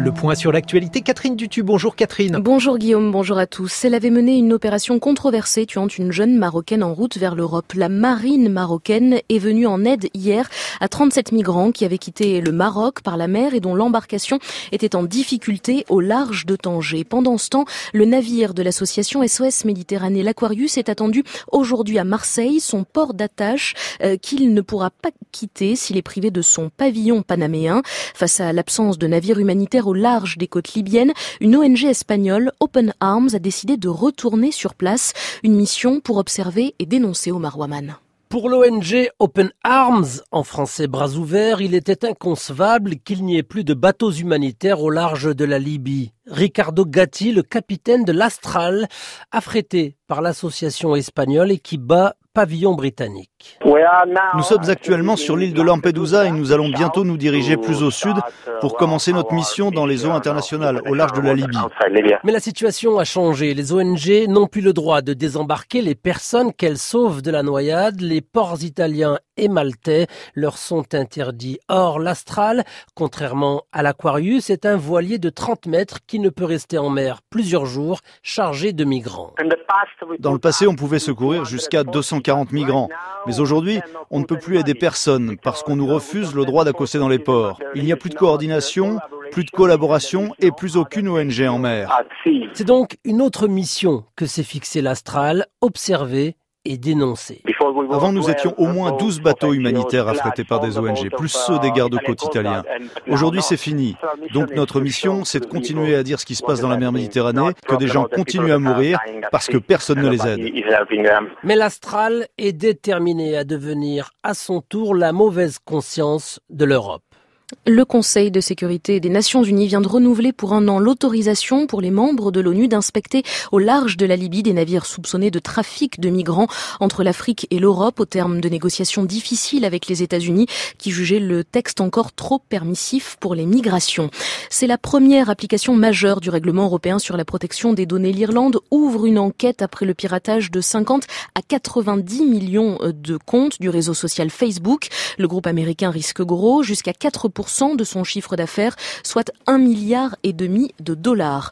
Le point sur l'actualité, Catherine Dutu. Bonjour Catherine. Bonjour Guillaume, bonjour à tous. Elle avait mené une opération controversée tuant une jeune Marocaine en route vers l'Europe. La marine marocaine est venue en aide hier à 37 migrants qui avaient quitté le Maroc par la mer et dont l'embarcation était en difficulté au large de Tanger. Pendant ce temps, le navire de l'association SOS Méditerranée, l'Aquarius, est attendu aujourd'hui à Marseille, son port d'attache qu'il ne pourra pas quitter s'il est privé de son pavillon panaméen. Face à l'absence de navires humanitaires au large des côtes libyennes, une ONG espagnole, Open Arms, a décidé de retourner sur place. Une mission pour observer et dénoncer Omar Ouaman. Pour l'ONG Open Arms, en français bras ouverts, il était inconcevable qu'il n'y ait plus de bateaux humanitaires au large de la Libye. Ricardo Gatti, le capitaine de l'Astral, affrété par l'association espagnole et qui bat pavillon britannique. Nous sommes actuellement sur l'île de Lampedusa et nous allons bientôt nous diriger plus au sud pour commencer notre mission dans les eaux internationales, au large de la Libye. Mais la situation a changé. Les ONG n'ont plus le droit de désembarquer les personnes qu'elles sauvent de la noyade. Les ports italiens et maltais leur sont interdits. Or, l'Astral, contrairement à l'Aquarius, est un voilier de 30 mètres qui ne peut rester en mer plusieurs jours chargé de migrants. Dans le passé, on pouvait secourir jusqu'à 240 migrants. Mais aujourd'hui, on ne peut plus aider personne parce qu'on nous refuse le droit d'accoster dans les ports. Il n'y a plus de coordination, plus de collaboration et plus aucune ONG en mer. C'est donc une autre mission que s'est fixée l'Astral, observer et dénoncer. Avant, nous étions au moins 12 bateaux humanitaires affrétés par des ONG, plus ceux des gardes-côtes italiens. Aujourd'hui, c'est fini. Donc notre mission, c'est de continuer à dire ce qui se passe dans la mer Méditerranée, que des gens continuent à mourir parce que personne ne les aide. Mais l'Astral est déterminé à devenir à son tour la mauvaise conscience de l'Europe. Le Conseil de sécurité des Nations Unies vient de renouveler pour 1 an l'autorisation pour les membres de l'ONU d'inspecter au large de la Libye des navires soupçonnés de trafic de migrants entre l'Afrique et l'Europe au terme de négociations difficiles avec les États-Unis qui jugeaient le texte encore trop permissif pour les migrations. C'est la première application majeure du règlement européen sur la protection des données. L'Irlande ouvre une enquête après le piratage de 50 à 90 millions de comptes du réseau social Facebook. Le groupe américain risque gros, jusqu'à 4% de son chiffre d'affaires, soit 1,5 milliard de dollars.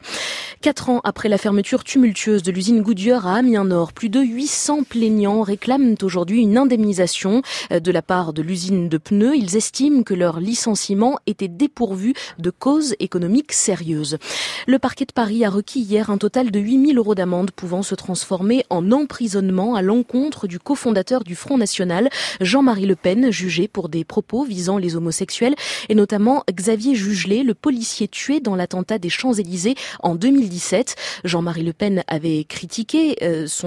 4 ans après la fermeture tumultueuse de l'usine Goodyear à Amiens-Nord, plus de 800 plaignants réclament aujourd'hui une indemnisation de la part de l'usine de pneus. Ils estiment que leur licenciement était dépourvu de causes économiques sérieuses. Le parquet de Paris a requis hier un total de 8 000 € d'amende pouvant se transformer en emprisonnement à l'encontre du cofondateur du Front National, Jean-Marie Le Pen, jugé pour des propos visant les homosexuels, et notamment Xavier Jugelé, le policier tué dans l'attentat des Champs-Élysées en 2017. Jean-Marie Le Pen avait critiqué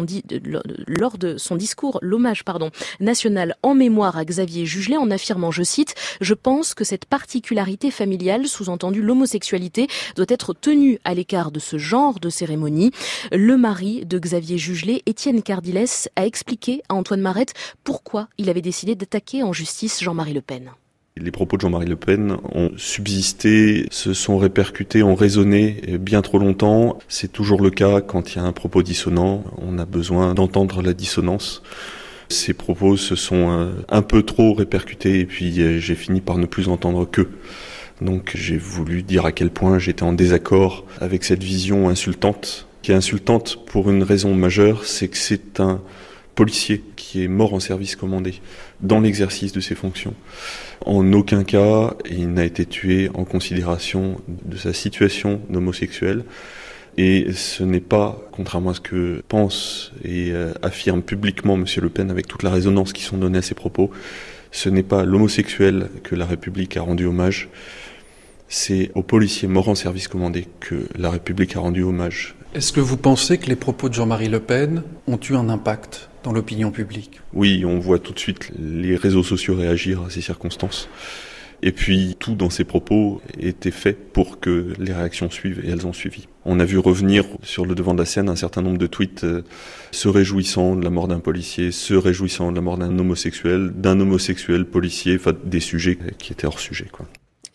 lors de son discours l'hommage national en mémoire à Xavier Jugelé en affirmant, je cite, « Je pense que cette particularité familiale, sous-entendu l'homosexualité, doit être tenue à l'écart de ce genre de cérémonie ». Le mari de Xavier Jugelé, Étienne Cardilès, a expliqué à Antoine Marette pourquoi il avait décidé d'attaquer en justice Jean-Marie Le Pen. Les propos de Jean-Marie Le Pen ont subsisté, se sont répercutés, ont résonné bien trop longtemps. C'est toujours le cas quand il y a un propos dissonant. On a besoin d'entendre la dissonance. Ces propos se sont un peu trop répercutés et puis j'ai fini par ne plus entendre qu'eux. Donc j'ai voulu dire à quel point j'étais en désaccord avec cette vision insultante, qui est insultante pour une raison majeure, c'est que c'est un policier qui est mort en service commandé dans l'exercice de ses fonctions. En aucun cas, il n'a été tué en considération de sa situation d'homosexuel. Et ce n'est pas, contrairement à ce que pense et affirme publiquement M. Le Pen avec toute la résonance qui sont données à ses propos, ce n'est pas l'homosexuel que la République a rendu hommage, c'est aux policiers morts en service commandé que la République a rendu hommage. Est-ce que vous pensez que les propos de Jean-Marie Le Pen ont eu un impact dans l'opinion publique ? Oui, on voit tout de suite les réseaux sociaux réagir à ces circonstances. Et puis, tout dans ces propos était fait pour que les réactions suivent, et elles ont suivi. On a vu revenir sur le devant de la scène un certain nombre de tweets se réjouissant de la mort d'un policier, se réjouissant de la mort d'un homosexuel policier, enfin des sujets qui étaient hors sujet, quoi.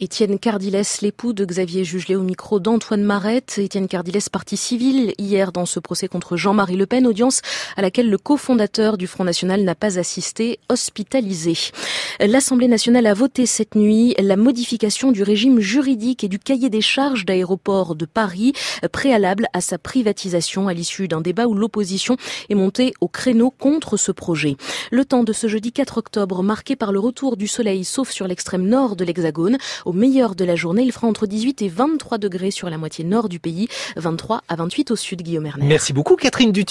Étienne Cardilès, l'époux de Xavier Jugelé, au micro d'Antoine Marette. Étienne Cardilès, partie civile hier dans ce procès contre Jean-Marie Le Pen, audience à laquelle le cofondateur du Front National n'a pas assisté, hospitalisé. L'Assemblée nationale a voté cette nuit la modification du régime juridique et du cahier des charges d'Aéroports de Paris, préalable à sa privatisation à l'issue d'un débat où l'opposition est montée au créneau contre ce projet. Le temps de ce jeudi 4 octobre, marqué par le retour du soleil, sauf sur l'extrême nord de l'Hexagone. Au meilleur de la journée, il fera entre 18 et 23 degrés sur la moitié nord du pays, 23 à 28 au sud, Guillaume Erner. Merci beaucoup Catherine Dutu.